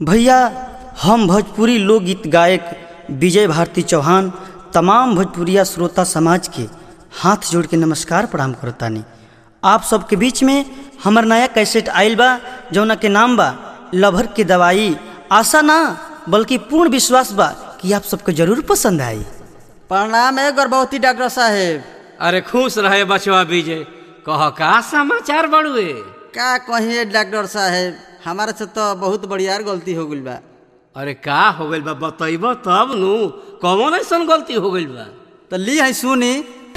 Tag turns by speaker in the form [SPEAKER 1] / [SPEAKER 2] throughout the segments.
[SPEAKER 1] भैया हम भोजपुरी लोकगीत गायक विजय भारती चौहान तमाम भोजपुरिया श्रोता समाज के हाथ जोड़ के नमस्कार प्रणाम करतानी। आप सबके बीच में हमर नया कैसेट आइल बा जौना के नाम बा लभर के दवाई। आशा ना बल्कि पूर्ण विश्वास बा कि आप सबको जरूर पसंद आई।
[SPEAKER 2] प्रणाम है गर्भवती डॉक्टर साहेब।
[SPEAKER 3] अरे खुश रहे बचवा विजय, कह का समाचार बड़ुए?
[SPEAKER 2] का कहिए डॉक्टर साहेब, हमारे से तो बहुत बढ़िया गलती हो गई बा।
[SPEAKER 3] अरे का हो गइल बा बतइब तब नु, कौन ऐसन गलती हो गइल बा?
[SPEAKER 2] तो ली है सुनी।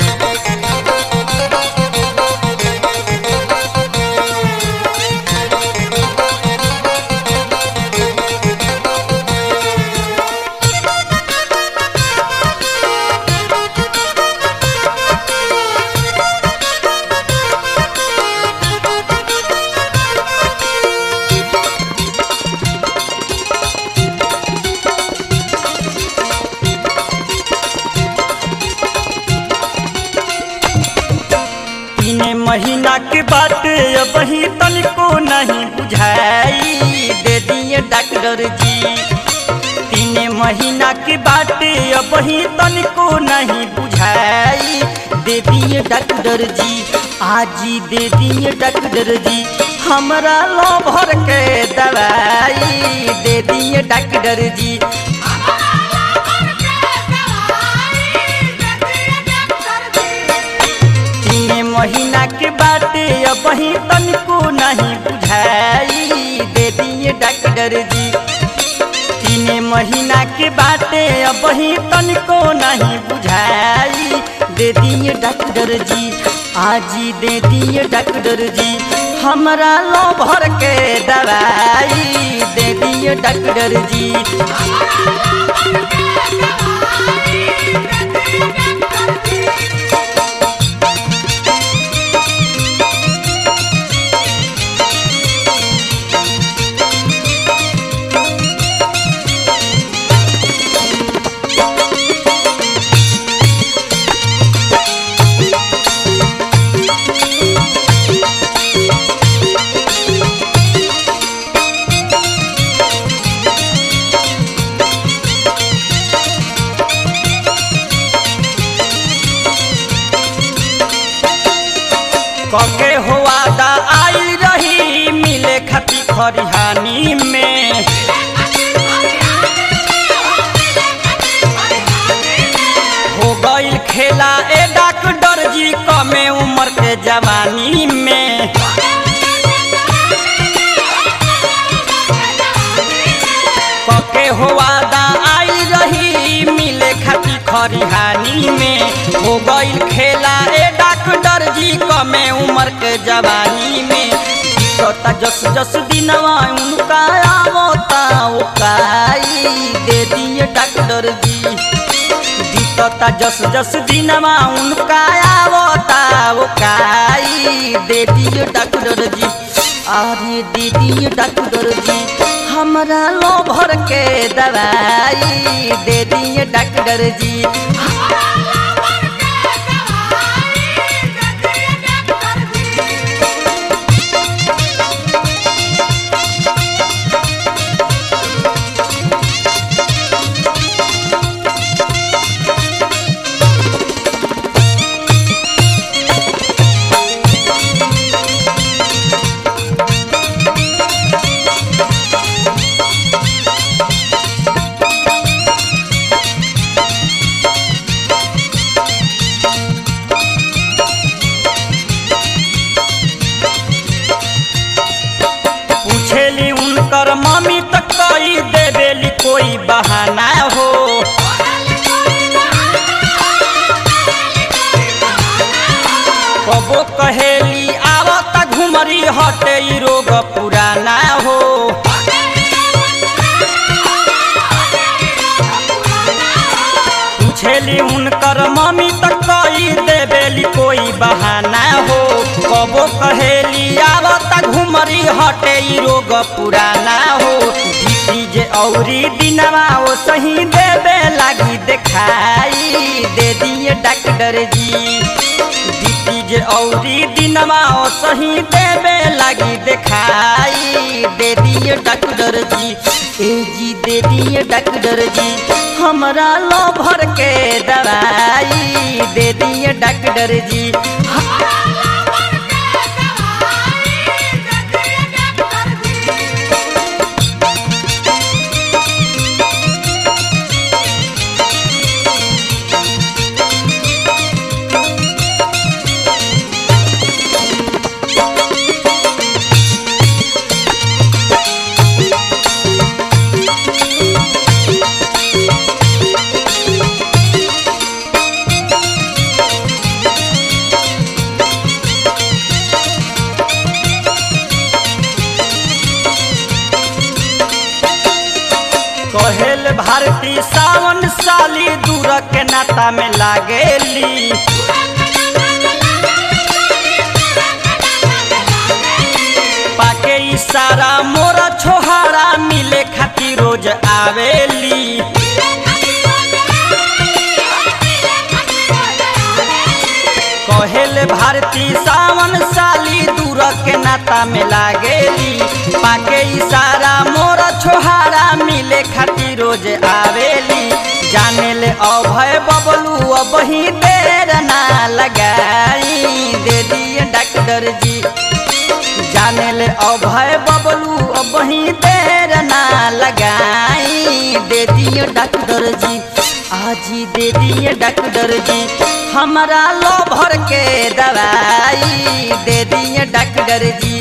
[SPEAKER 1] महीना के बात वही तनिको नहीं बुझाई, दे दिए डॉक्टर जी। 3 महीना के बात वही तनिको नहीं बुझाई, दे दिए डॉक्टर जी। आज दे दिए डॉक्टर जी हमरा लो भर के दवाई, दे दिए डॉक्टर जी। महीना के बाटे वही तनिको नहीं बुझाई, दे दिए डॉक्टर जी। 3 महीना के बाटे वही तनिको नहीं बुझाई, दे दिए डॉक्टर जी। आज दे दिए डॉक्टर जी हमरा लो भर के दवाई, दे दिए डॉक्टर जी। कके हो वादा आई रही मिले खती खरिहानी में, हो गईल खेला ए डॉक्टर जी कमे उम्र के जवानी में। कके हो वादा आई रही मिले खती खरिहानी में, हो गईल खेला ए डॉक्टर जी कमे उम्र के जवानी में। तोता जस जस दिनवा उनका आवता ओकाई, दे दिए डॉक्टर जी। तोता जस जस दिनवा उनका आवता ओकाई, दे दिए डॉक्टर जी। अरे दे दिए डॉक्टर जी हमरा लो भर के दवाई, दे दिए डॉक्टर जी। पूछेली उनकर मम्मी तो कही देवेली कोई बहाना हो, कबो कहेली आवता घुमरी हटे रोग पुराना हो। पूछेली उनकर मम्मी तो कही देवेली कोई बहाना हो, कबो कहेली आवता घुमरी हटे रोग पुराना हो। जे औरी दिनवा वो सही देवे लागी देखाई, दे दिए डॉक्टर जी। जे औरी दिनमा सही देवे लगी दिखाई। दे दिए डॉक्टर जी, ए जी दे दिए डॉक्टर जी, हमरा लो भर के दवाई। दे दिए डॉक्टर जी, कहेल भारती सावन साली दूर के नाता में लागेली। पाके इशारा मोरा छोहारा मिले खातिर रोज आवेली। कहेल भारती सावन साली दूर के नाता में लागेली। पाके इशारा मोरा छोहारा मिले खातिर रोज आवेली। जाने ले अभय बबलू अब ही देर ना लगाई। दे दिए डॉक्टर जी, जाने ले अभय बबलू अब ही देर ना लगाई। दे दिए डॉक्टर जी, आज ही दे दिए डॉक्टर जी, हमारा लो भर के दवाई। दे दिए डॉक्टर जी,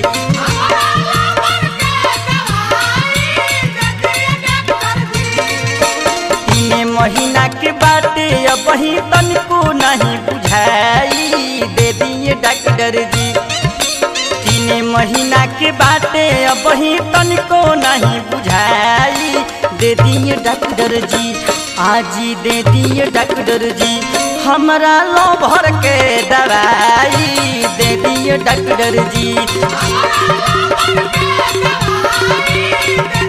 [SPEAKER 1] महीना के बाटे अब ही तनिको नहीं बुझाई। दे दिए डॉक्टर जी, 3 महीना के बाटे अब ही तनिको नहीं बुझाई। दे दिए डॉक्टर जी, आज ही दे दिए डॉक्टर जी, हमरा लो भर के दवाई। दे दिए डॉक्टर जी।